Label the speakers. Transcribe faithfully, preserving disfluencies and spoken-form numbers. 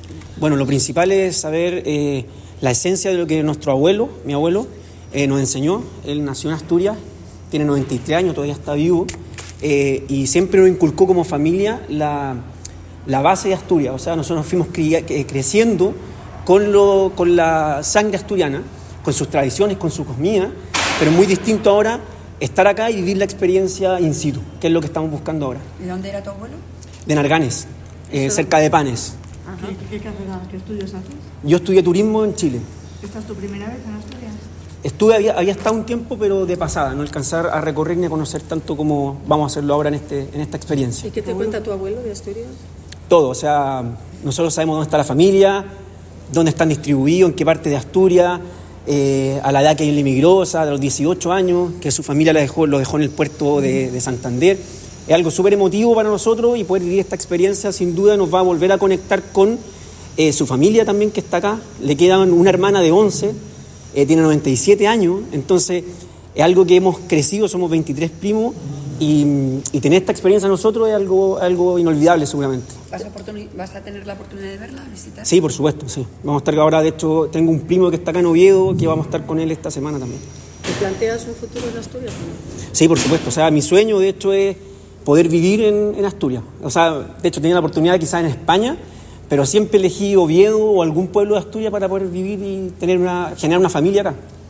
Speaker 1: Bueno, lo principal es saber eh, la esencia de lo que nuestro abuelo, mi abuelo, eh, nos enseñó. Él nació en Asturias, tiene noventa y tres años, todavía está vivo, eh, y siempre nos inculcó como familia la, la base de Asturias. O sea, nosotros nos fuimos cri- creciendo con, lo, con la sangre asturiana, con sus tradiciones, con su comida, pero es muy distinto ahora estar acá y vivir la experiencia in situ, que es lo que estamos buscando ahora.
Speaker 2: ¿De dónde era tu abuelo?
Speaker 1: De Narganes, eh, cerca de Panes.
Speaker 3: ¿Qué, qué carrera, qué estudios haces?
Speaker 1: Yo estudié turismo en Chile.
Speaker 3: ¿Esta es tu primera vez en Asturias?
Speaker 1: Estuve, había, había estado un tiempo, pero de pasada, no alcanzar a recorrer ni a conocer tanto como vamos a hacerlo ahora en, este, en esta experiencia.
Speaker 4: ¿Y qué te cuenta tu abuelo de Asturias?
Speaker 1: Todo, o sea, nosotros sabemos dónde está la familia, dónde están distribuidos, en qué parte de Asturias, eh, a la edad que él emigró, o sea, de los dieciocho años, que su familia la dejó, lo dejó en el puerto de, de Santander. Es algo súper emotivo para nosotros y poder vivir esta experiencia sin duda nos va a volver a conectar con eh, su familia también que está acá. Le queda una hermana de once, eh, tiene noventa y siete años, entonces es algo que hemos crecido, somos veintitrés primos y, y tener esta experiencia nosotros es algo, algo inolvidable seguramente.
Speaker 2: ¿Vas a, oportuni- ¿Vas a tener la oportunidad de verla, visitar?
Speaker 1: Sí, por supuesto, sí. Vamos a estar ahora, de hecho, tengo un primo que está acá en Oviedo, que vamos a estar con él esta semana también.
Speaker 4: ¿Te planteas un futuro en Asturias?
Speaker 1: Sí, por supuesto. O sea, mi sueño, de hecho, es poder vivir en, en Asturias. O sea, de hecho, tenía la oportunidad quizás en España, pero siempre elegí Oviedo o algún pueblo de Asturias para poder vivir y tener una, generar una familia acá.